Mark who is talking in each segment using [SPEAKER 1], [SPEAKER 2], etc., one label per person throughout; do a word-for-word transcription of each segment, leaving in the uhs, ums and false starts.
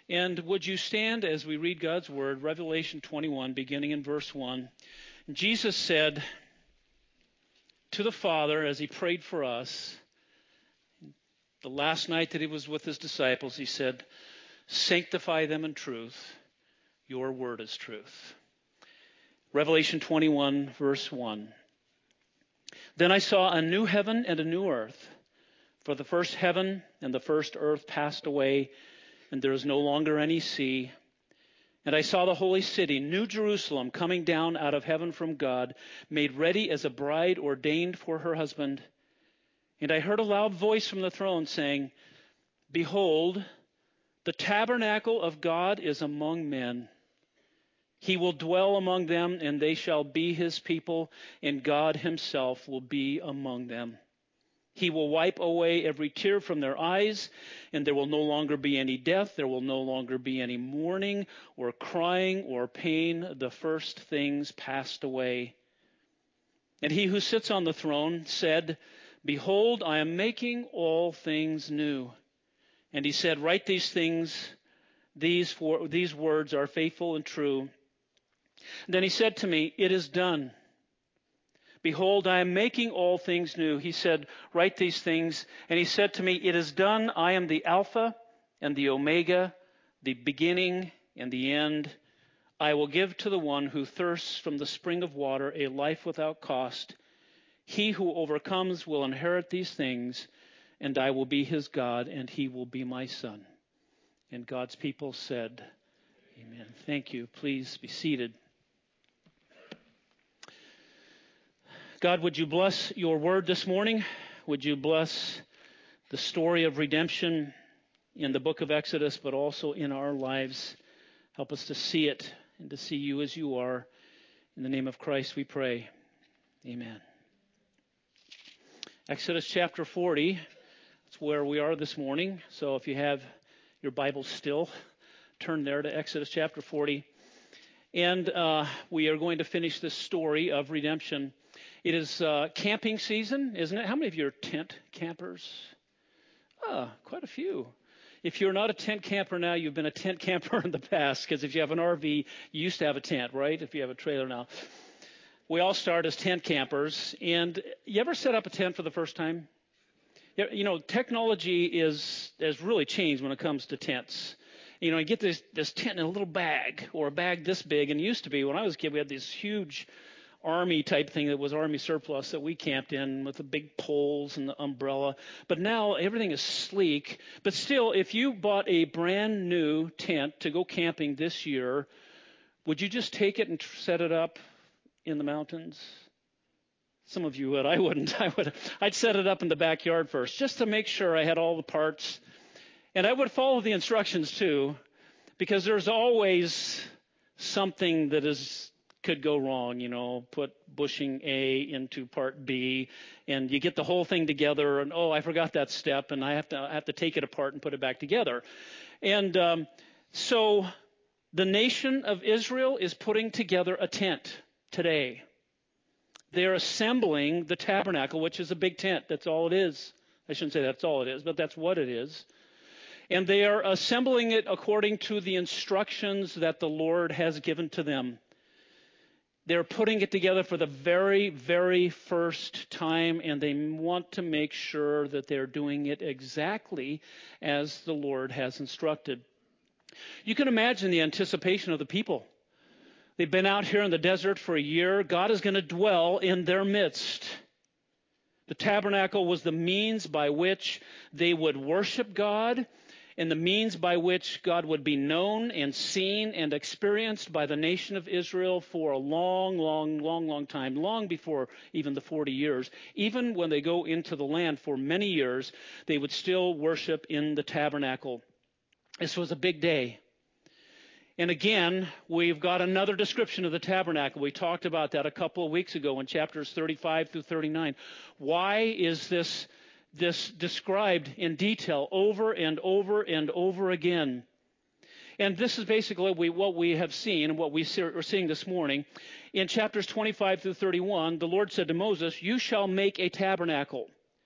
[SPEAKER 1] And would you stand as we read God's Word, Revelation twenty-one, beginning in verse one. Jesus said to the Father as he prayed for us, the last night that he was with his disciples, he said, "Sanctify them in truth. Your word is truth." Revelation twenty-one, verse one. Then I saw a new heaven and a new earth, for the first heaven and the first earth passed away, and there is no longer any sea. And I saw the holy city, New Jerusalem, coming down out of heaven from God, made ready as a bride ordained for her husband. And I heard a loud voice from the throne saying, "Behold, the tabernacle of God is among men. He will dwell among them, and they shall be his people, and God himself will be among them. He will wipe away every tear from their eyes, and there will no longer be any death. There will no longer be any mourning or crying or pain. The first things passed away." And he who sits on the throne said, "Behold, I am making all things new." And he said, "Write these things, these, for, these words are faithful and true." Then he said to me, "It is done. Behold, I am making all things new." He said, "Write these things." And he said to me, "It is done. I am the Alpha and the Omega, the beginning and the end. I will give to the one who thirsts from the spring of water a life without cost. He who overcomes will inherit these things, and I will be his God, and he will be my son." And God's people said, Amen. Thank you. Please be seated. God, would you bless your word this morning? Would you bless the story of redemption in the book of Exodus, but also in our lives? Help us to see it and to see you as you are. In the name of Christ we pray. Amen. Exodus chapter forty. That's where we are this morning. So if you have your Bible still, turn there to Exodus chapter forty. And uh, we are going to finish this story of redemption. It is uh, camping season, isn't it? How many of you are tent campers? Ah, quite a few. If you're not a tent camper now, you've been a tent camper in the past, because if you have an R V, you used to have a tent, right? If you have a trailer now. We all start as tent campers. And you ever set up a tent for the first time? You know, technology is has really changed when it comes to tents. You know, you get this, this tent in a little bag, or a bag this big. And it used to be, when I was a kid, we had this huge army type thing that was army surplus that we camped in with the big poles and the umbrella. But now everything is sleek. But still, if you bought a brand new tent to go camping this year, would you just take it and set it up in the mountains? Some of you would. I wouldn't. I would. I'd set it up in the backyard first, just to make sure I had all the parts. And I would follow the instructions too, because there's always something that is could go wrong. You know, put bushing A into part B, and you get the whole thing together, and oh, I forgot that step, and I have to I have to take it apart and put it back together. And um, so the nation of Israel is putting together a tent today. They're assembling the tabernacle, which is a big tent. That's all it is. I shouldn't say that's all it is, but that's what it is. And they are assembling it according to the instructions that the Lord has given to them. They're putting it together for the very, very first time, and they want to make sure that they're doing it exactly as the Lord has instructed. You can imagine the anticipation of the people. They've been out here in the desert for a year. God is going to dwell in their midst. The tabernacle was the means by which they would worship God, and the means by which God would be known and seen and experienced by the nation of Israel for a long, long, long, long time, long before even the forty years. Even when they go into the land for many years, they would still worship in the tabernacle. This was a big day. And again, we've got another description of the tabernacle. We talked about that a couple of weeks ago in chapters thirty-five through thirty-nine. Why is this this described in detail over and over and over again? And this is basically we, what we have seen and what we see, are seeing this morning. In chapters twenty-five through thirty-one, the Lord said to Moses, "You shall make a tabernacle.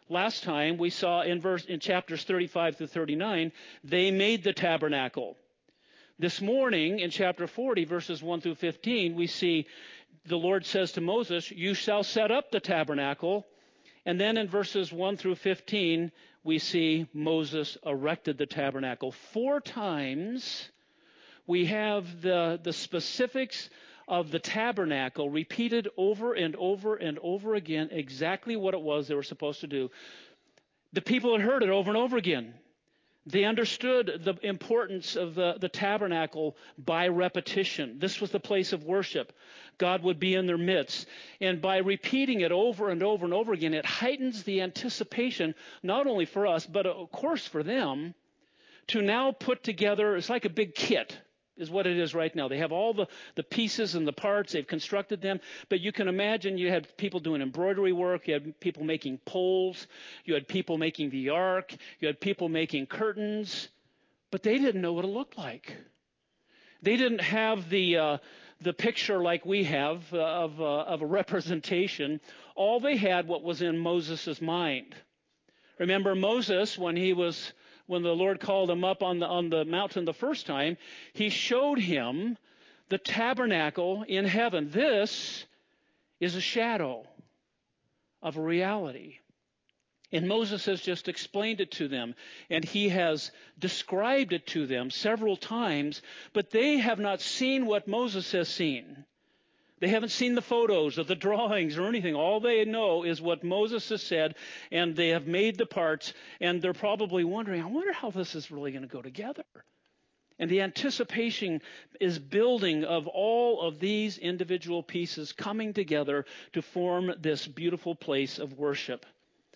[SPEAKER 1] Last time we saw in verse in chapters thirty-five to thirty-nine, they made the tabernacle. This morning in chapter forty, verses one through fifteen, we see the Lord says to Moses, "You shall set up the tabernacle." And then in verses one through fifteen, we see Moses erected the tabernacle. Four times we have the, the specifics of the tabernacle repeated over and over and over again, exactly what it was they were supposed to do. The people had heard it over and over again. They understood the importance of the, the tabernacle by repetition. This was the place of worship. God would be in their midst. And by repeating it over and over and over again, it heightens the anticipation, not only for us, but of course for them, to now put together, it's like a big kit, is what it is right now. They have all the, the pieces and the parts. They've constructed them. But you can imagine you had people doing embroidery work. You had people making poles. You had people making the ark. You had people making curtains. But they didn't know what it looked like. They didn't have the uh, the picture like we have uh, of, uh, of a representation. All they had what was in Moses' mind. Remember Moses, when he was... When the Lord called him up on the on the mountain the first time, he showed him the tabernacle in heaven. This is a shadow of a reality. And Moses has just explained it to them, and he has described it to them several times, but they have not seen what Moses has seen. They haven't seen the photos or the drawings or anything. All they know is what Moses has said, and they have made the parts, and they're probably wondering, I wonder how this is really going to go together. And the anticipation is building of all of these individual pieces coming together to form this beautiful place of worship.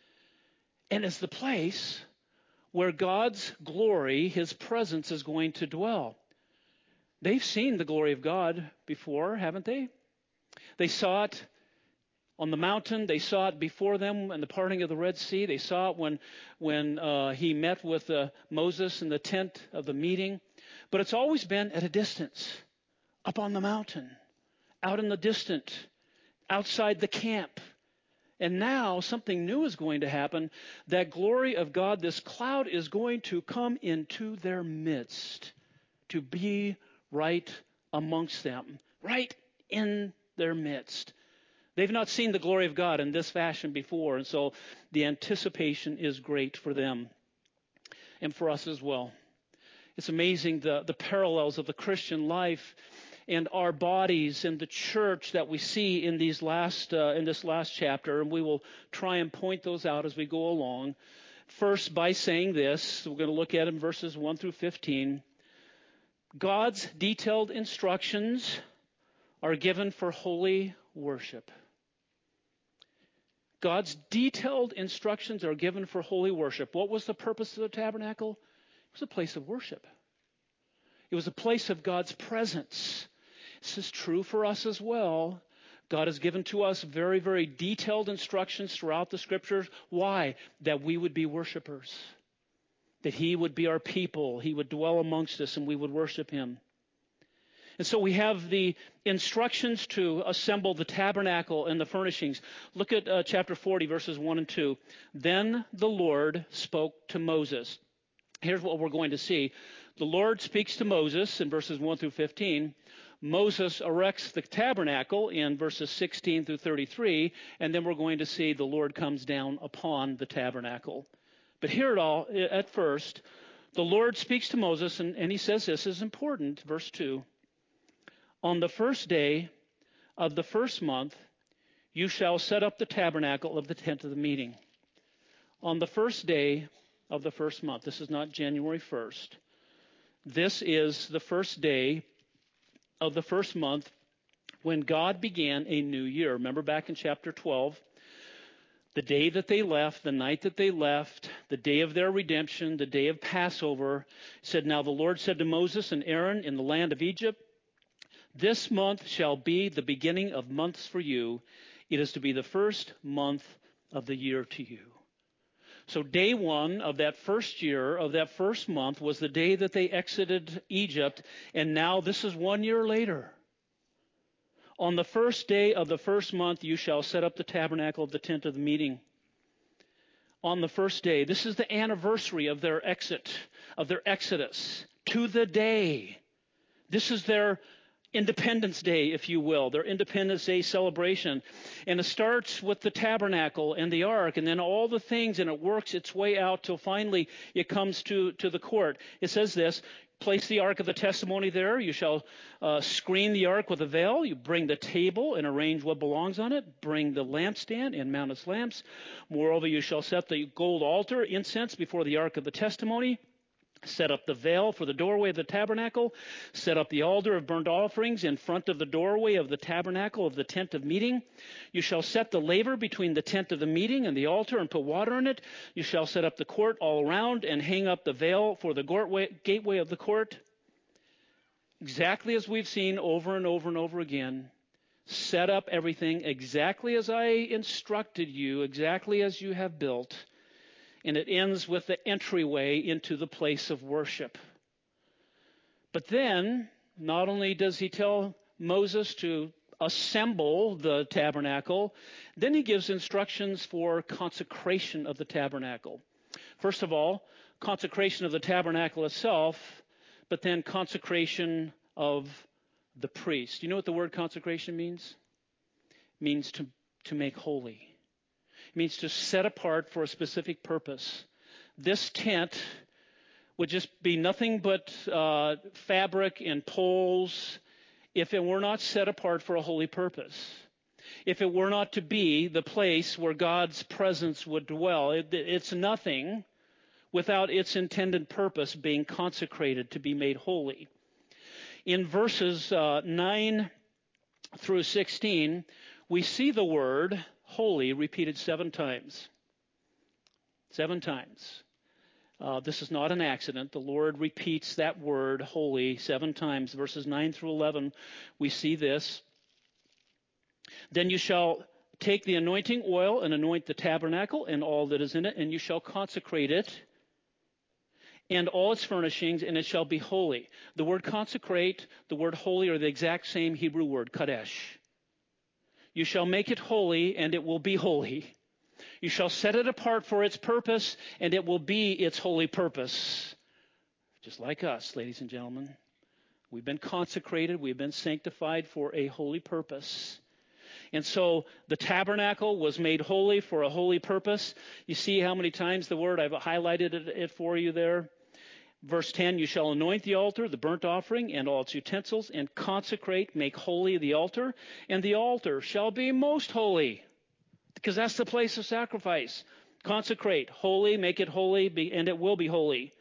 [SPEAKER 1] And it's the place where God's glory, His presence, is going to dwell. They've seen the glory of God before, haven't they? They saw it on the mountain. They saw it before them in the parting of the Red Sea. They saw it when, when uh, he met with uh, Moses in the tent of the meeting. But it's always been at a distance, up on the mountain, out in the distant, outside the camp. And now something new is going to happen. That glory of God, this cloud is going to come into their midst to be right amongst them, right in their midst. They've not seen the glory of God in this fashion before, and so the anticipation is great for them and for us as well. It's amazing the, the parallels of the Christian life and our bodies and the church that we see in these last uh, in this last chapter, and we will try and point those out as we go along. First, by saying this, we're going to look at in verses one through fifteen. God's detailed instructions are given for holy worship. God's detailed instructions are given for holy worship. What was the purpose of the tabernacle? It was a place of worship. It was a place of God's presence. This is true for us as well. God has given to us very, very detailed instructions throughout the Scriptures. Why? That we would be worshipers. That He would be our people. He would dwell amongst us and we would worship Him. And so we have the instructions to assemble the tabernacle and the furnishings. Look at uh, chapter forty, verses one and two. Then the Lord spoke to Moses. Here's what we're going to see. The Lord speaks to Moses in verses one through fifteen. Moses erects the tabernacle in verses sixteen through thirty-three. And then we're going to see the Lord comes down upon the tabernacle. But hear it all at first. The Lord speaks to Moses, and, and he says this is important. Verse two. On the first day of the first month, you shall set up the tabernacle of the tent of the meeting. On the first day of the first month. This is not January first. This is the first day of the first month when God began a new year. Remember back in chapter twelve, the day that they left, the night that they left, the day of their redemption, the day of Passover, said, Now the Lord said to Moses and Aaron in the land of Egypt, This month shall be the beginning of months for you. It is to be the first month of the year to you. So day one of that first year, of that first month, was the day that they exited Egypt. And now this is one year later. On the first day of the first month, you shall set up the tabernacle of the tent of the meeting. on the first day. This is the anniversary of their exit, of their exodus, to the day. This is their Independence Day, if you will, their Independence Day celebration. And it starts with the tabernacle and the ark and then all the things, and it works its way out till finally it comes to, to the court. It says this: place the ark of the testimony there. You shall uh, screen the ark with a veil. You bring the table and arrange what belongs on it. Bring the lampstand and mount its lamps. Moreover, you shall set the gold altar, incense before the ark of the testimony. Set up the veil for the doorway of the tabernacle. Set up the altar of burnt offerings in front of the doorway of the tabernacle of the tent of meeting. You shall set the laver between the tent of the meeting and the altar and put water in it. You shall set up the court all around and hang up the veil for the gateway of the court. Exactly as we've seen over and over and over again. Set up everything exactly as I instructed you, exactly as you have built. And it ends with the entryway into the place of worship. But then, not only does he tell Moses to assemble the tabernacle, then he gives instructions for consecration of the tabernacle. First of all, consecration of the tabernacle itself, but then consecration of the priest. Do you know what the word consecration means? It means to, to make holy. It means to set apart for a specific purpose. This tent would just be nothing but uh, fabric and poles if it were not set apart for a holy purpose. If it were not to be the place where God's presence would dwell. It, it's nothing without its intended purpose being consecrated to be made holy. In verses uh, nine through sixteen, we see the word holy repeated seven times. Seven times. Uh, this is not an accident. The Lord repeats that word holy seven times. Verses nine through eleven, we see this. Then you shall take the anointing oil and anoint the tabernacle and all that is in it, and you shall consecrate it and all its furnishings, and it shall be holy. The word consecrate, the word holy are the exact same Hebrew word, kadesh. You shall make it holy, and it will be holy. You shall set it apart for its purpose, and it will be its holy purpose. Just like us, ladies and gentlemen. We've been consecrated, we've been sanctified for a holy purpose. And so the tabernacle was made holy for a holy purpose. You see how many times the word, I've highlighted it for you there. Verse ten, you shall anoint the altar, the burnt offering, and all its utensils, and consecrate, make holy the altar, and the altar shall be most holy, because that's the place of sacrifice. Consecrate, holy, make it holy, be, and it will be holy.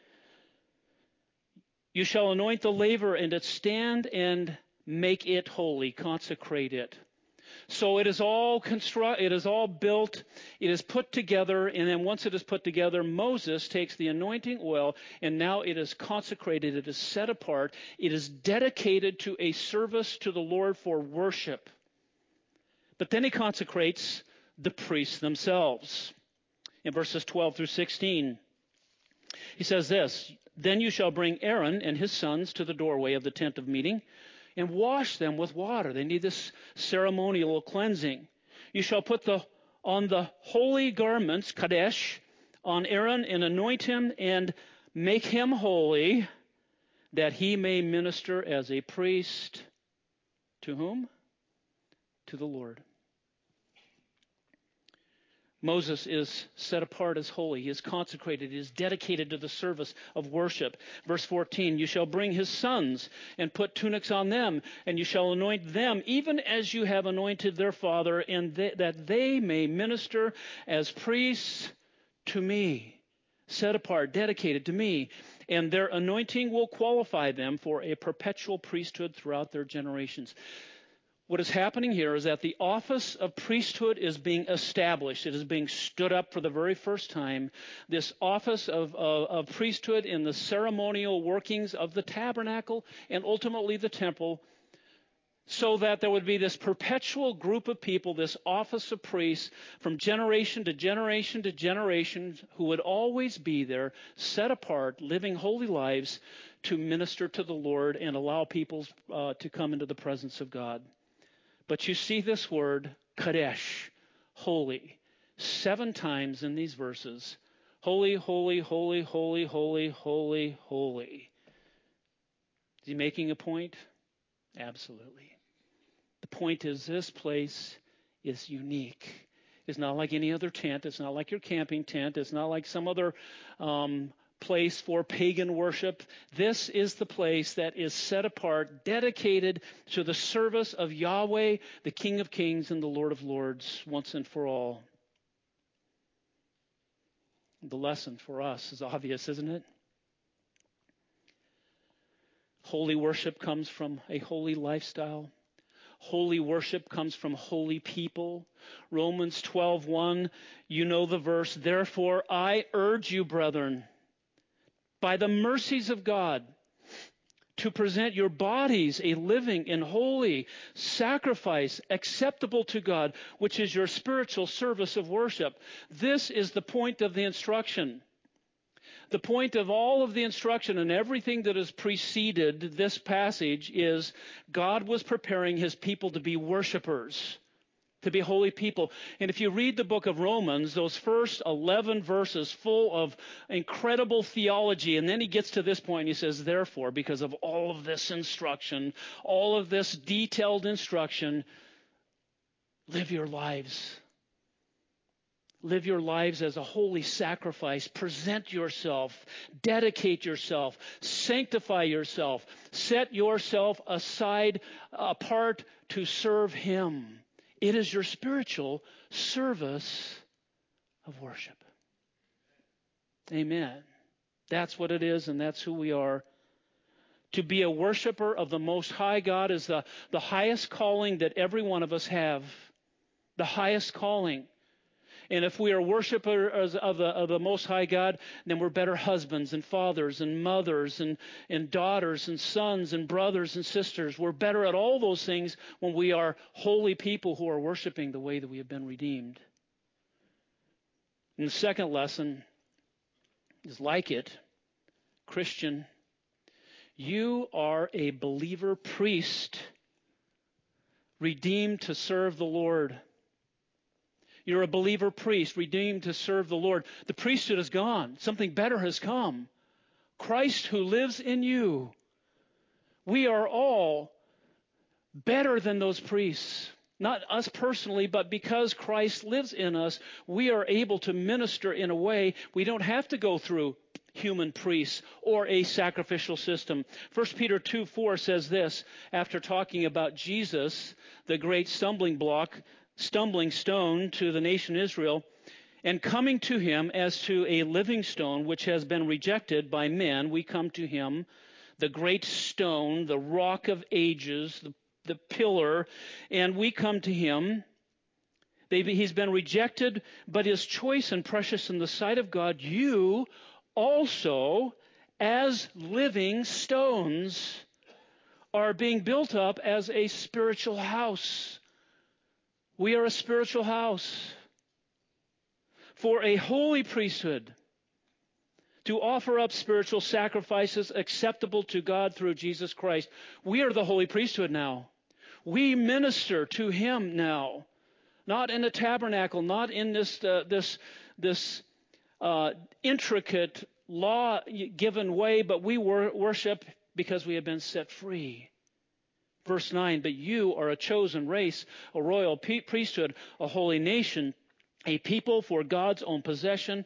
[SPEAKER 1] You shall anoint the laver and its stand, and make it holy, consecrate it. So it is all construct, it is all built, it is put together, and then once it is put together, Moses takes the anointing oil, and now it is consecrated, it is set apart, it is dedicated to a service to the Lord for worship. But then he consecrates the priests themselves. In verses twelve through sixteen, he says this, then you shall bring Aaron and his sons to the doorway of the tent of meeting, and wash them with water. They need this ceremonial cleansing. You shall put the on the holy garments, kadesh, on Aaron, and anoint him, and make him holy, that he may minister as a priest. To whom? To the Lord. Moses is set apart as holy. He is consecrated. He is dedicated to the service of worship. Verse fourteen, you shall bring his sons and put tunics on them, and you shall anoint them, even as you have anointed their father, and they, that they may minister as priests to me. Set apart, dedicated to me. And their anointing will qualify them for a perpetual priesthood throughout their generations. What is happening here is that the office of priesthood is being established. It is being stood up for the very first time. This office of, of, of priesthood in the ceremonial workings of the tabernacle and ultimately the temple, so that there would be this perpetual group of people, this office of priests, from generation to generation to generation, who would always be there, set apart, living holy lives to minister to the Lord and allow people uh, to come into the presence of God. But you see this word, kadesh, holy, seven times in these verses. Holy, holy, holy, holy, holy, holy, holy. Is he making a point? Absolutely. The point is this place is unique. It's not like any other tent. It's not like your camping tent. It's not like some other um, place for pagan worship. This is the place that is set apart, dedicated to the service of Yahweh, the King of Kings and the Lord of Lords, once and for all. The lesson for us is obvious, isn't it? Holy worship comes from a holy lifestyle. Holy worship comes from holy people. Romans twelve one, you know the verse, therefore I urge you, brethren, by the mercies of God, to present your bodies a living and holy sacrifice acceptable to God, which is your spiritual service of worship. This is the point of the instruction. The point of all of the instruction and everything that has preceded this passage is God was preparing his people to be worshipers, to be holy people. And if you read the book of Romans, those first eleven verses full of incredible theology, and then he gets to this point and he says, therefore, because of all of this instruction, all of this detailed instruction, live your lives. Live your lives as a holy sacrifice. Present yourself. Dedicate yourself. Sanctify yourself. Set yourself aside, apart to serve him. It is your spiritual service of worship. Amen. That's what it is, and that's who we are. To be a worshiper of the Most High God is the, the highest calling that every one of us have. The highest calling. And if we are worshipers of the, of the Most High God, then we're better husbands and fathers and mothers and, and daughters and sons and brothers and sisters. We're better at all those things when we are holy people who are worshiping the way that we have been redeemed. And the second lesson is like it. Christian, you are a believer priest, redeemed to serve the Lord. You're a believer priest, redeemed to serve the Lord. The priesthood is gone. Something better has come. Christ who lives in you. We are all better than those priests. Not us personally, but because Christ lives in us, we are able to minister in a way we don't have to go through human priests or a sacrificial system. First Peter two four says this, after talking about Jesus, the great stumbling block, stumbling stone to the nation Israel, and coming to him as to a living stone which has been rejected by men, we come to him, the great stone, the rock of ages, the, the pillar, and we come to him. They, he's been rejected, but is choice and precious in the sight of God. You also, as living stones, are being built up as a spiritual house. We are a spiritual house for a holy priesthood to offer up spiritual sacrifices acceptable to God through Jesus Christ. We are the holy priesthood now. We minister to him now, not in a tabernacle, not in this uh, this this uh, intricate law-given way, but we wor- worship because we have been set free. Verse nine, but you are a chosen race, a royal pe- priesthood, a holy nation, a people for God's own possession.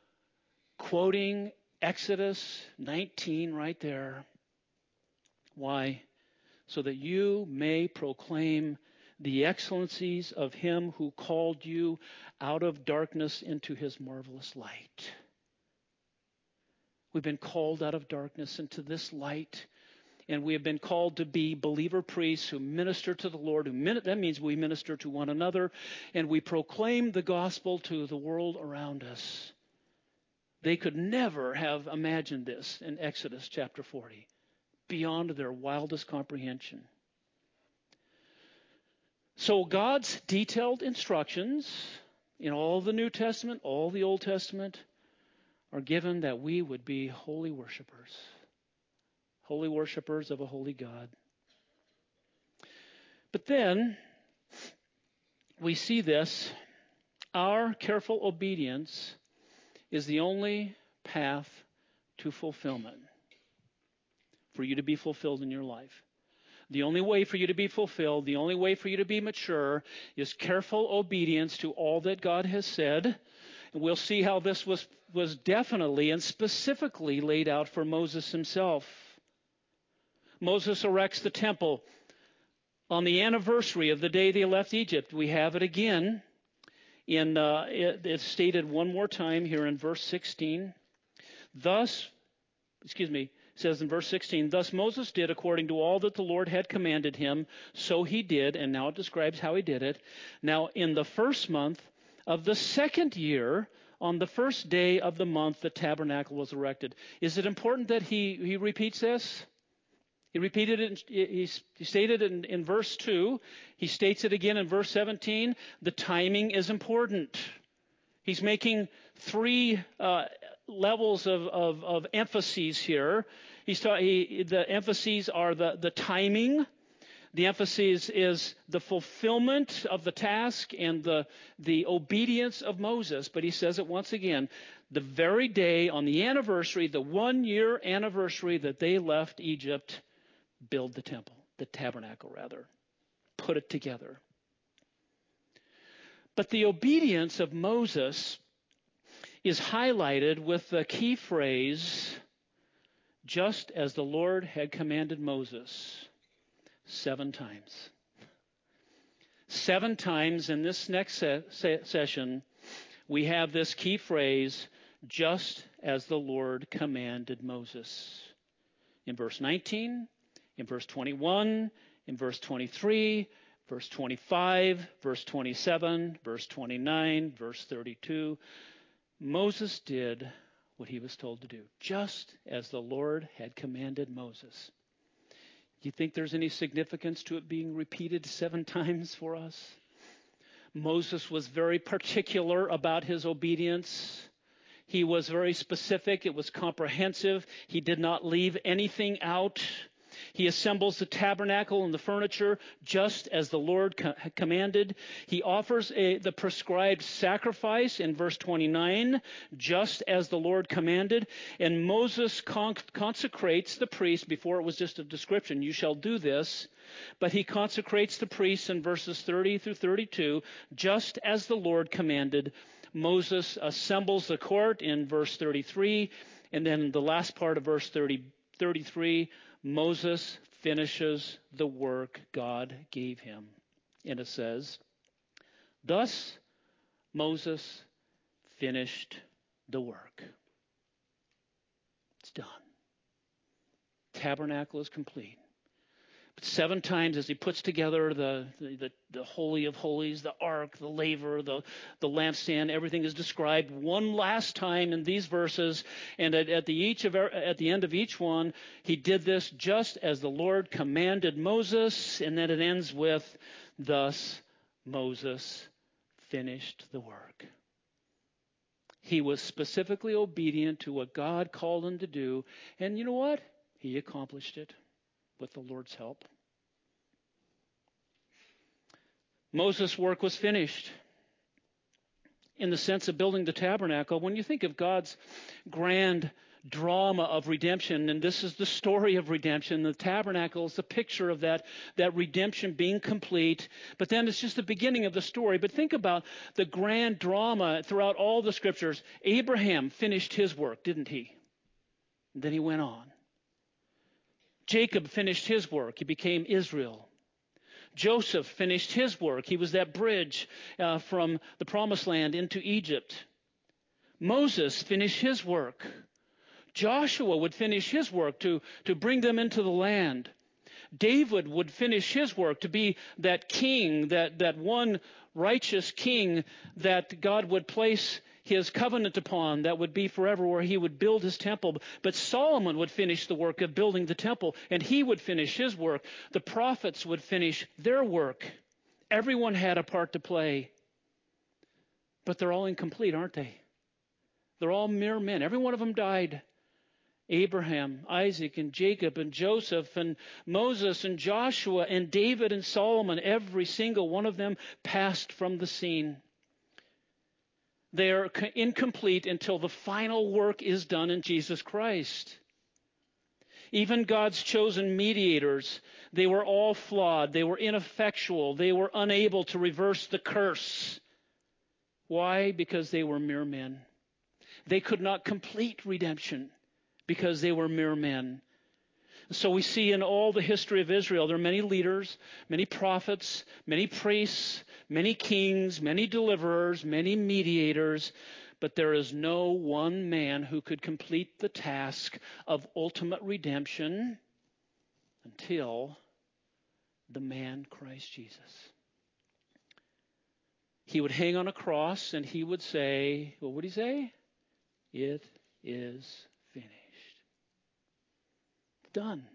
[SPEAKER 1] Quoting Exodus nineteen right there. Why? So that you may proclaim the excellencies of him who called you out of darkness into his marvelous light. We've been called out of darkness into this light. And we have been called to be believer priests who minister to the Lord. Who min- that means we minister to one another. And we proclaim the gospel to the world around us. They could never have imagined this in Exodus chapter forty. Beyond their wildest comprehension. So God's detailed instructions in all the New Testament, all the Old Testament, are given that we would be holy worshipers. Holy worshipers of a holy God. But then we see this our careful obedience is the only path to fulfillment, for you to be fulfilled in your life. The only way for you to be fulfilled, the only way for you to be mature is careful obedience to all that God has said. And we'll see how this was, was definitely and specifically laid out for Moses himself. Moses erects the temple on the anniversary of the day they left Egypt. We have it again. In uh, it, it's stated one more time here in verse sixteen. Thus, excuse me, it says in verse sixteen, thus Moses did according to all that the Lord had commanded him, so he did, and now it describes how he did it. Now in the first month of the second year, on the first day of the month, the tabernacle was erected. Is it important that he, he repeats this? He repeated it, he stated it in, in verse two. He states it again in verse seventeen. The timing is important. He's making three uh, levels of, of, of emphases here. He's ta- he, the emphases are the, the timing. The emphasis is the fulfillment of the task and the, the obedience of Moses. But he says it once again. The very day on the anniversary, the one-year anniversary that they left Egypt, build the temple, the tabernacle rather, put it together. But the obedience of Moses is highlighted with the key phrase, just as the Lord had commanded Moses, seven times. Seven times in this next se- se- session, we have this key phrase, just as the Lord commanded Moses. In verse nineteen, in verse twenty-one, in verse twenty-three, verse twenty-five, verse twenty-seven, verse twenty-nine, verse thirty-two, Moses did what he was told to do, just as the Lord had commanded Moses. Do you think there's any significance to it being repeated seven times for us? Moses was very particular about his obedience. He was very specific. It was comprehensive. He did not leave anything out. He assembles the tabernacle and the furniture just as the Lord co- commanded. He offers a, the prescribed sacrifice in verse twenty-nine, just as the Lord commanded. And Moses con- consecrates the priest, before it was just a description, you shall do this. But he consecrates the priests in verses thirty through thirty-two, just as the Lord commanded. Moses assembles the court in verse thirty-three. And then the last part of verse thirty, thirty-three, Moses finishes the work God gave him. And it says, thus Moses finished the work. It's done. Tabernacle is complete. But seven times as he puts together the, the, the, the Holy of Holies, the Ark, the laver, the, the lampstand, everything is described one last time in these verses. And at, at, the each of, at the end of each one, he did this just as the Lord commanded Moses. And then it ends with, thus Moses finished the work. He was specifically obedient to what God called him to do. And you know what? He accomplished it with the Lord's help. Moses' work was finished. In the sense of building the tabernacle, when you think of God's grand drama of redemption, and this is the story of redemption, the tabernacle is the picture of that, that redemption being complete, but then it's just the beginning of the story. But think about the grand drama throughout all the scriptures. Abraham finished his work, didn't he? And then he went on. Jacob finished his work. He became Israel. Joseph finished his work. He was that bridge uh, from the promised land into Egypt. Moses finished his work. Joshua would finish his work to, to bring them into the land. David would finish his work to be that king, that, that one righteous king that God would place his covenant upon, that would be forever, where he would build his temple. But Solomon would finish the work of building the temple, and he would finish his work. The prophets would finish their work. Everyone had a part to play. But they're all incomplete, aren't they? They're all mere men. Every one of them died. Abraham, Isaac, and Jacob, and Joseph, and Moses, and Joshua, and David, and Solomon, every single one of them passed from the scene. They are incomplete until the final work is done in Jesus Christ. Even God's chosen mediators, they were all flawed. They were ineffectual. They were unable to reverse the curse. Why? Because they were mere men. They could not complete redemption because they were mere men. So we see in all the history of Israel, there are many leaders, many prophets, many priests, many kings, many deliverers, many mediators, but there is no one man who could complete the task of ultimate redemption until the man Christ Jesus. He would hang on a cross and he would say, what would he say? It is finished. Done.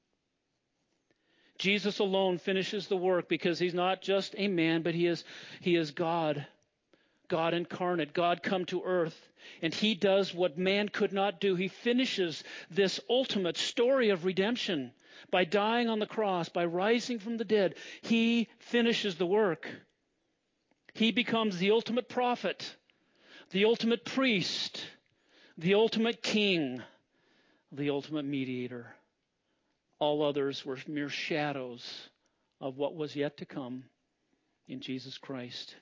[SPEAKER 1] Jesus alone finishes the work because he's not just a man, but he is, he is God. God incarnate, God come to earth, and he does what man could not do. He finishes this ultimate story of redemption by dying on the cross, by rising from the dead. He finishes the work. He becomes the ultimate prophet, the ultimate priest, the ultimate king, the ultimate mediator. All others were mere shadows of what was yet to come in Jesus Christ.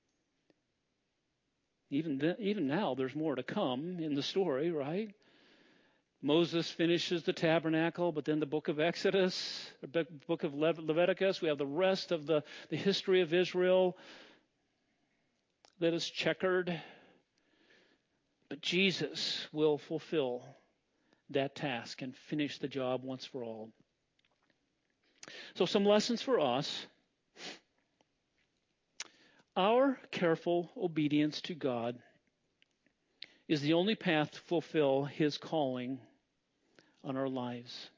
[SPEAKER 1] Even th- even now, there's more to come in the story, right? Moses finishes the tabernacle, but then the book of Exodus, the book of Le- Leviticus, we have the rest of the, the history of Israel that is checkered. But Jesus will fulfill that task and finish the job once for all. So some lessons for us. Our careful obedience to God is the only path to fulfill his calling on our lives.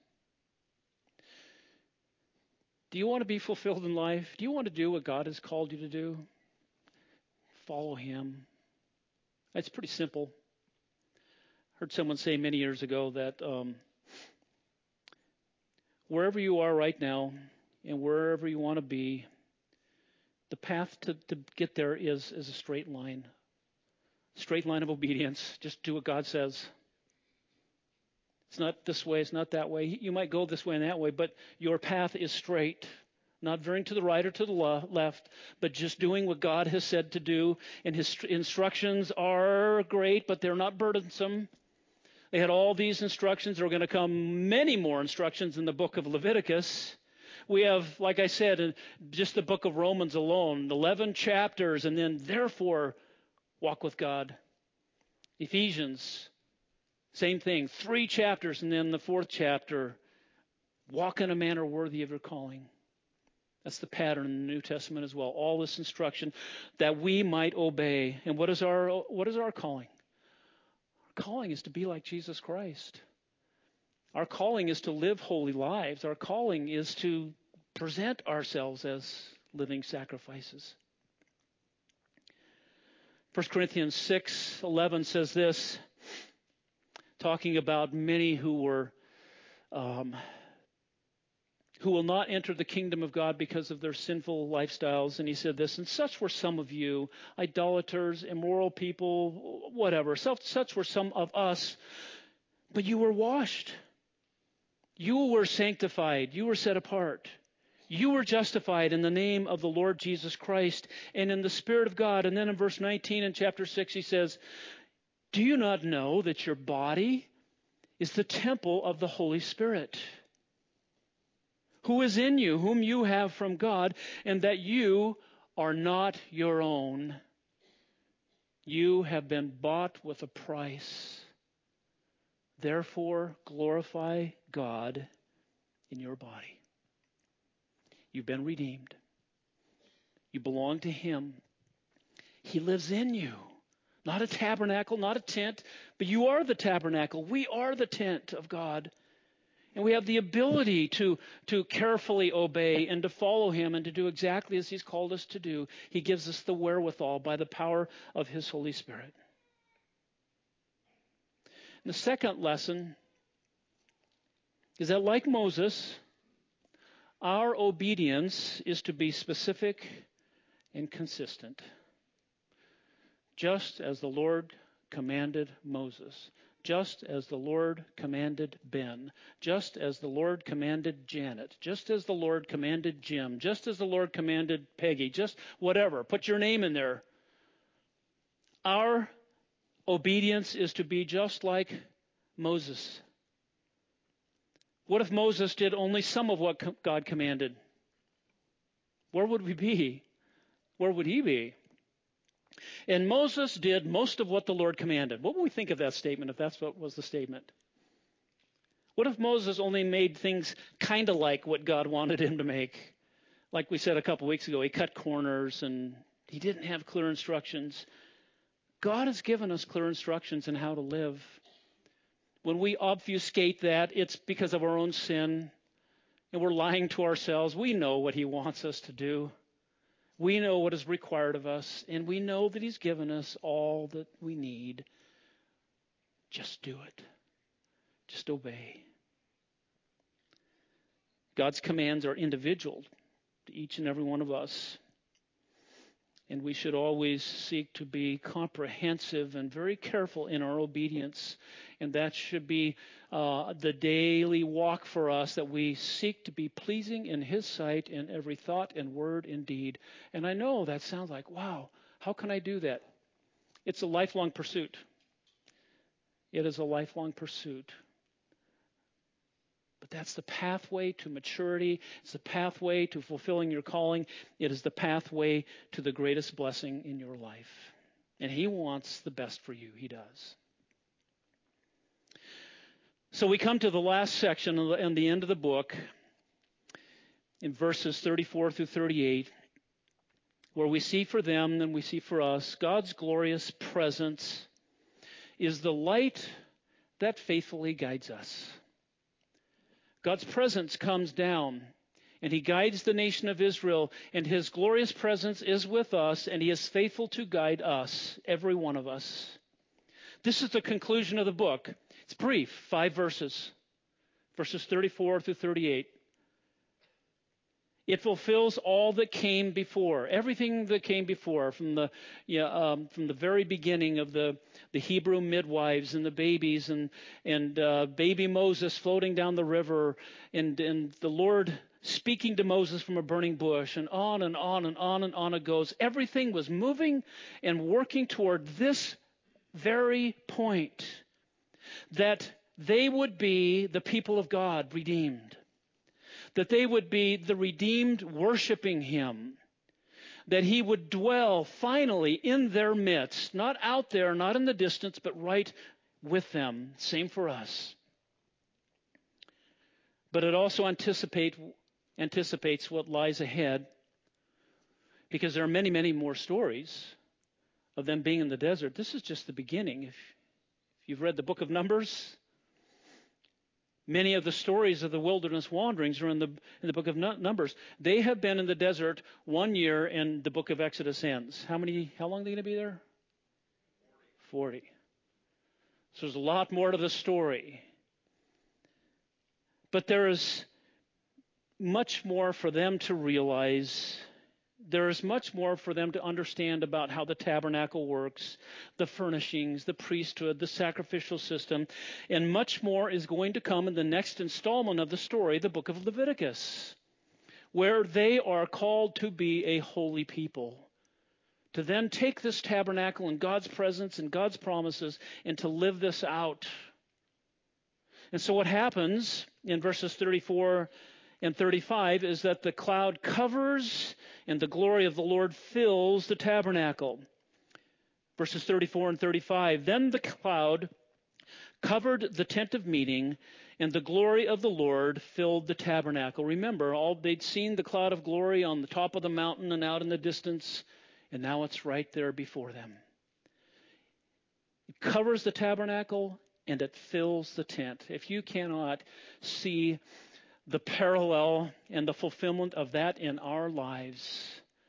[SPEAKER 1] Do you want to be fulfilled in life? Do you want to do what God has called you to do? Follow him. It's pretty simple. I heard someone say many years ago that um, wherever you are right now and wherever you want to be, the path to, to get there is, is a straight line. Straight line of obedience. Just do what God says. It's not this way, it's not that way. You might go this way and that way, but your path is straight. Not veering to the right or to the left, but just doing what God has said to do. And his instructions are great, but they're not burdensome. They had all these instructions. There are going to come many more instructions in the book of Leviticus. We have, like I said, just the book of Romans alone, eleven chapters, and then therefore walk with God. Ephesians, same thing, three chapters, and then the fourth chapter, walk in a manner worthy of your calling. That's the pattern in the New Testament as well. All this instruction that we might obey. And what is our what is our calling? Our calling is to be like Jesus Christ. Our calling is to live holy lives. Our calling is to present ourselves as living sacrifices. First Corinthians six eleven says this, talking about many who were um, who will not enter the kingdom of God because of their sinful lifestyles. And he said this, and such were some of you, idolaters, immoral people, whatever. Such were some of us, but you were washed. You were sanctified. You were set apart. You were justified in the name of the Lord Jesus Christ and in the Spirit of God. And then in verse nineteen in chapter six, he says, do you not know that your body is the temple of the Holy Spirit, who is in you, whom you have from God, and that you are not your own? You have been bought with a price. Therefore, glorify God in your body. You've been redeemed. You belong to him. He lives in you. Not a tabernacle, not a tent, but you are the tabernacle. We are the tent of God. And we have the ability to, to carefully obey and to follow him and to do exactly as he's called us to do. He gives us the wherewithal by the power of his Holy Spirit. And the second lesson is that, like Moses, our obedience is to be specific and consistent. just as the Lord commanded Moses, just as the Lord commanded Ben, just as the Lord commanded Janet, just as the Lord commanded Jim, just as the Lord commanded Peggy, just whatever. Put your name in there. Our obedience is to be just like Moses. What if Moses did only some of what God commanded? Where would we be? Where would he be? And Moses did most of what the Lord commanded. What would we think of that statement if that's what was the statement? What if Moses only made things kind of like what God wanted him to make? Like we said a couple weeks ago, he cut corners and he didn't have clear instructions. God has given us clear instructions in how to live. When we obfuscate that, it's because of our own sin, and we're lying to ourselves. We know what he wants us to do. We know what is required of us, and we know that he's given us all that we need. Just do it. Just obey. God's commands are individual to each and every one of us. And we should always seek to be comprehensive and very careful in our obedience. And that should be uh, the daily walk for us, that we seek to be pleasing in his sight in every thought and word and deed. And I know that sounds like, wow, how can I do that? It's a lifelong pursuit. It is a lifelong pursuit. But that's the pathway to maturity. It's the pathway to fulfilling your calling. It is the pathway to the greatest blessing in your life. And he wants the best for you. He does. So we come to the last section and the end of the book, in verses thirty-four through thirty-eight, where we see for them and we see for us, God's glorious presence is the light that faithfully guides us. God's presence comes down, and he guides the nation of Israel, and his glorious presence is with us, and he is faithful to guide us, every one of us. This is the conclusion of the book. It's brief, five verses, verses thirty-four through thirty-eight. It fulfills all that came before, everything that came before, from the yeah, um, from the very beginning of the, the Hebrew midwives and the babies and and uh, baby Moses floating down the river, and and the Lord speaking to Moses from a burning bush, and on and on and on and on it goes. Everything was moving and working toward this very point, that they would be the people of God, redeemed. That they would be the redeemed worshiping him. That he would dwell finally in their midst, not out there, not in the distance, but right with them. Same for us. But it also anticipate, anticipates what lies ahead, because there are many, many more stories of them being in the desert. This is just the beginning. If, if you've read the book of Numbers, many of the stories of the wilderness wanderings are in the in the book of Numbers. They have been in the desert one year, and the book of Exodus ends. How many? How long are they going to be there? Forty. So there's a lot more to the story. But there is much more for them to realize. There is much more for them to understand about how the tabernacle works, the furnishings, the priesthood, the sacrificial system, and much more is going to come in the next installment of the story, the book of Leviticus, where they are called to be a holy people, to then take this tabernacle and God's presence and God's promises and to live this out. And so what happens in verses thirty-four and thirty-five is that the cloud covers and the glory of the Lord fills the tabernacle. Verses thirty-four and thirty-five, then the cloud covered the tent of meeting, and the glory of the Lord filled the tabernacle. Remember, all they'd seen the cloud of glory on the top of the mountain and out in the distance, and now it's right there before them. It covers the tabernacle, and it fills the tent. If you cannot see the parallel and the fulfillment of that in our lives,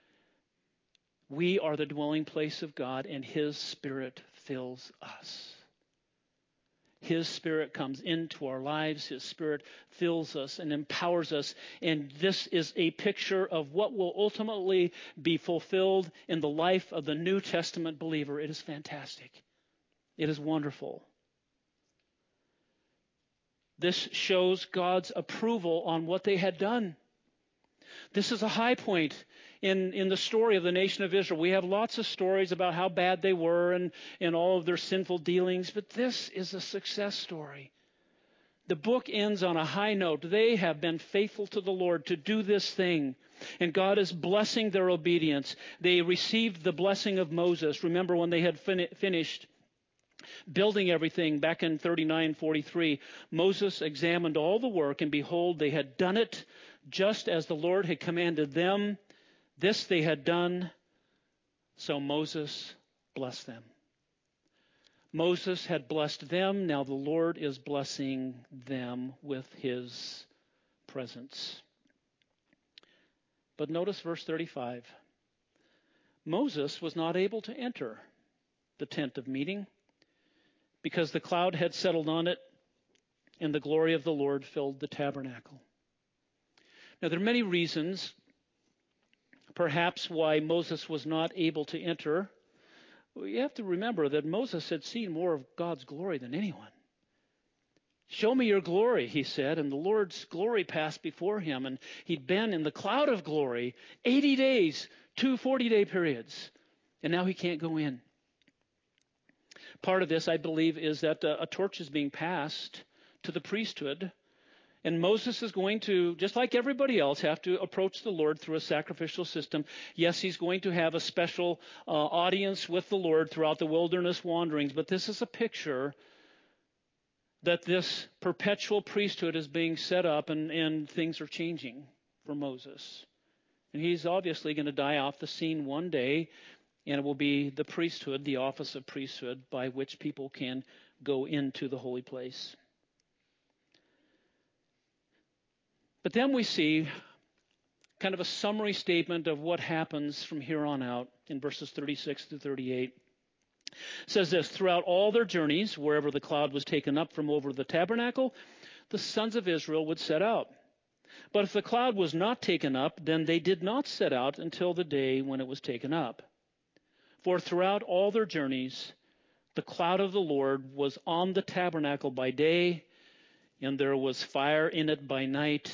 [SPEAKER 1] we are the dwelling place of God, and his Spirit fills us. His Spirit comes into our lives. His Spirit fills us and empowers us. And this is a picture of what will ultimately be fulfilled in the life of the New Testament believer. It is fantastic. It is wonderful. This shows God's approval on what they had done. This is a high point in, in the story of the nation of Israel. We have lots of stories about how bad they were and, and all of their sinful dealings, but this is a success story. The book ends on a high note. They have been faithful to the Lord to do this thing, and God is blessing their obedience. They received the blessing of Moses. Remember when they had fin- finished building everything back in thirty-nine forty-three, Moses examined all the work, and behold, they had done it just as the Lord had commanded them. This they had done, so Moses blessed them. Moses had blessed them. Now the Lord is blessing them with his presence. But notice verse thirty-five. Moses was not able to enter the tent of meeting because the cloud had settled on it and the glory of the Lord filled the tabernacle. Now, there are many reasons, perhaps, why Moses was not able to enter. Well, you have to remember that Moses had seen more of God's glory than anyone. Show me your glory, he said, and the Lord's glory passed before him, and he'd been in the cloud of glory eighty days, two forty-day periods, and now he can't go in. Part of this, I believe, is that a torch is being passed to the priesthood. And Moses is going to, just like everybody else, have to approach the Lord through a sacrificial system. Yes, he's going to have a special uh, audience with the Lord throughout the wilderness wanderings, but this is a picture that this perpetual priesthood is being set up and, and things are changing for Moses. And he's obviously going to die off the scene one day, and it will be the priesthood, the office of priesthood, by which people can go into the holy place. But then we see kind of a summary statement of what happens from here on out in verses thirty-six through thirty-eight. It says this: throughout all their journeys, wherever the cloud was taken up from over the tabernacle, the sons of Israel would set out. But if the cloud was not taken up, then they did not set out until the day when it was taken up. For throughout all their journeys, the cloud of the Lord was on the tabernacle by day, and there was fire in it by night,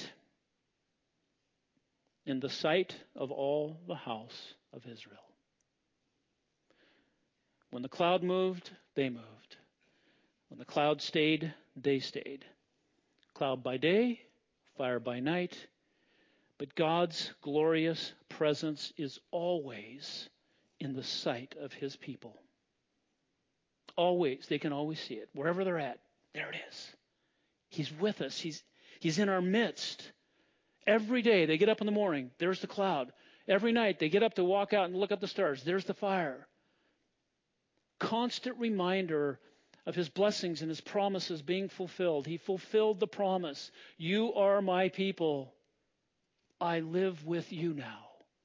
[SPEAKER 1] in the sight of all the house of Israel. When the cloud moved, they moved. When the cloud stayed, they stayed. Cloud by day, fire by night. But God's glorious presence is always in the sight of his people. Always. They can always see it. Wherever they're at, there it is. He's with us. He's, he's in our midst. Every day they get up in the morning, there's the cloud. Every night they get up to walk out and look at the stars, there's the fire. Constant reminder of his blessings and his promises being fulfilled. He fulfilled the promise. You are my people. I live with you now.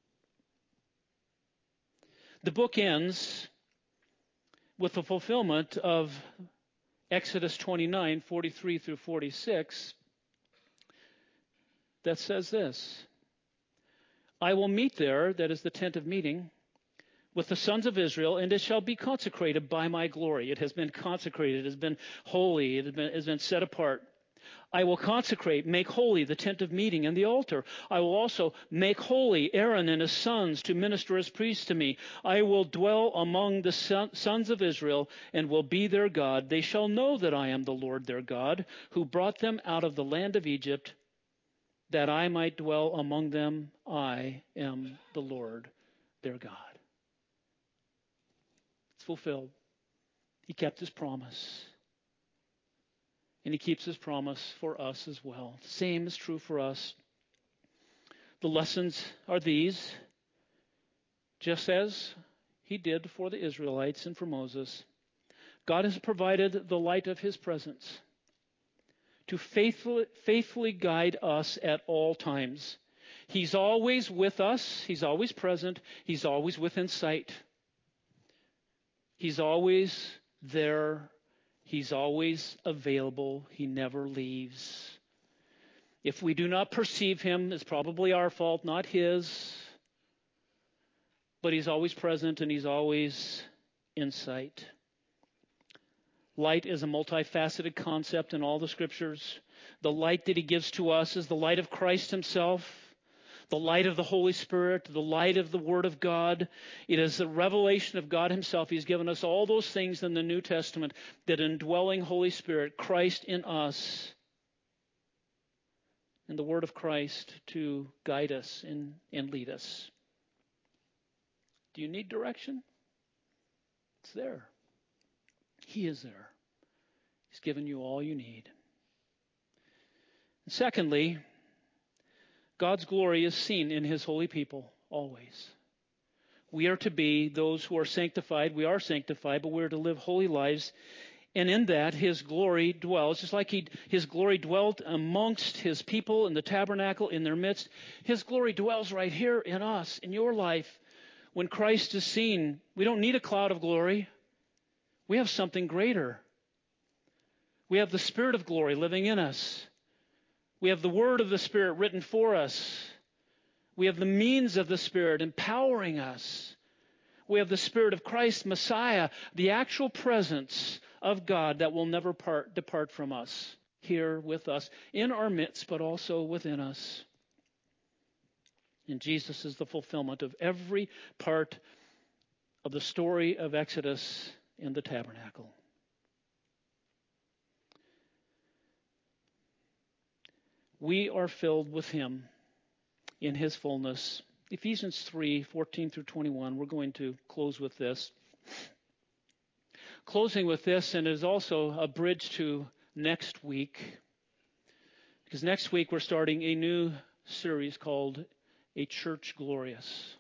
[SPEAKER 1] The book ends with the fulfillment of Exodus twenty-nine, forty-three through forty-six, that says this: I will meet there, that is the tent of meeting, with the sons of Israel, and it shall be consecrated by my glory. It has been consecrated, it has been holy, it has been, it has been set apart. I will consecrate, make holy the tent of meeting and the altar. I will also make holy Aaron and his sons to minister as priests to me. I will dwell among the son, sons of Israel and will be their God. They shall know that I am the Lord their God, who brought them out of the land of Egypt, that I might dwell among them. I am the Lord their God. It's fulfilled. He kept his promise. And he keeps his promise for us as well. The same is true for us. The lessons are these: just as he did for the Israelites and for Moses, God has provided the light of his presence to faithfully, faithfully guide us at all times. He's always with us. He's always present. He's always within sight. He's always there. He's always available. He never leaves. If we do not perceive him, it's probably our fault, not his. But he's always present and he's always in sight. Light is a multifaceted concept in all the scriptures. The light that he gives to us is the light of Christ himself, the light of the Holy Spirit, the light of the Word of God. It is the revelation of God himself. He's given us all those things in the New Testament, that indwelling Holy Spirit, Christ in us, and the Word of Christ to guide us and, and lead us. Do you need direction? It's there. He is there. He's given you all you need. And secondly, God's glory is seen in his holy people always. We are to be those who are sanctified. We are sanctified, but we are to live holy lives. And in that, his glory dwells. Just like he, his glory dwelt amongst his people in the tabernacle, in their midst. His glory dwells right here in us, in your life. When Christ is seen, we don't need a cloud of glory. We have something greater. We have the Spirit of glory living in us. We have the Word of the Spirit written for us. We have the means of the Spirit empowering us. We have the Spirit of Christ, Messiah, the actual presence of God that will never part, depart from us, here with us, in our midst, but also within us. And Jesus is the fulfillment of every part of the story of Exodus in the tabernacle. We are filled with him in his fullness. Ephesians three, fourteen through twenty-one. We're going to close with this. Closing with this, and it is also a bridge to next week. Because next week we're starting a new series called A Church Glorious.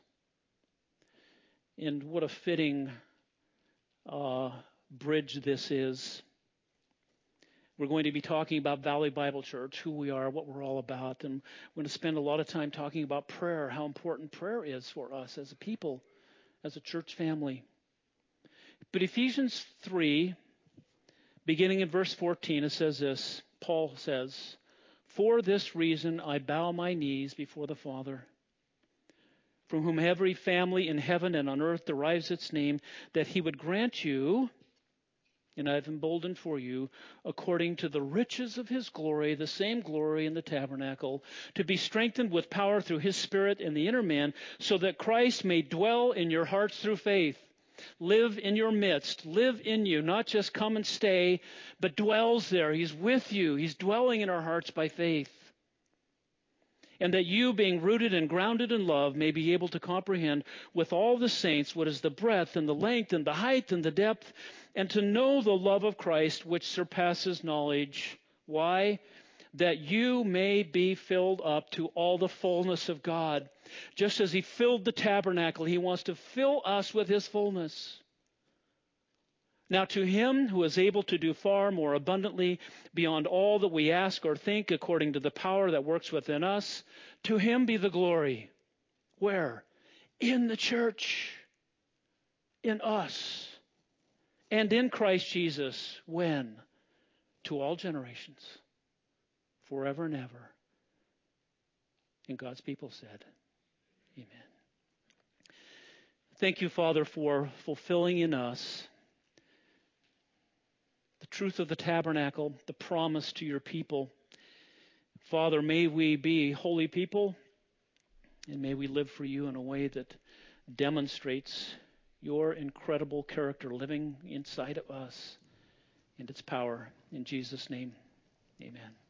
[SPEAKER 1] And what a fitting uh, bridge this is. We're going to be talking about Valley Bible Church, who we are, what we're all about. And we're going to spend a lot of time talking about prayer, how important prayer is for us as a people, as a church family. But Ephesians three, beginning in verse fourteen, it says this. Paul says, "For this reason I bow my knees before the Father, from whom every family in heaven and on earth derives its name, that he would grant you, and I have emboldened for you, according to the riches of his glory, the same glory in the tabernacle, to be strengthened with power through his Spirit in the inner man, so that Christ may dwell in your hearts through faith. Live in your midst, live in you, not just come and stay, but dwells there. He's with you. He's dwelling in our hearts by faith. And that you, being rooted and grounded in love, may be able to comprehend with all the saints what is the breadth and the length and the height and the depth, and to know the love of Christ which surpasses knowledge." Why? "That you may be filled up to all the fullness of God." Just as he filled the tabernacle, he wants to fill us with his fullness. Now to him who is able to do far more abundantly beyond all that we ask or think, according to the power that works within us, to him be the glory. Where? In the church. In us. And in Christ Jesus. When? To all generations. Forever and ever. And God's people said, amen. Thank you, Father, for fulfilling in us the truth of the tabernacle, the promise to your people. Father, may we be holy people, and may we live for you in a way that demonstrates your incredible character living inside of us and its power. In Jesus' name, amen.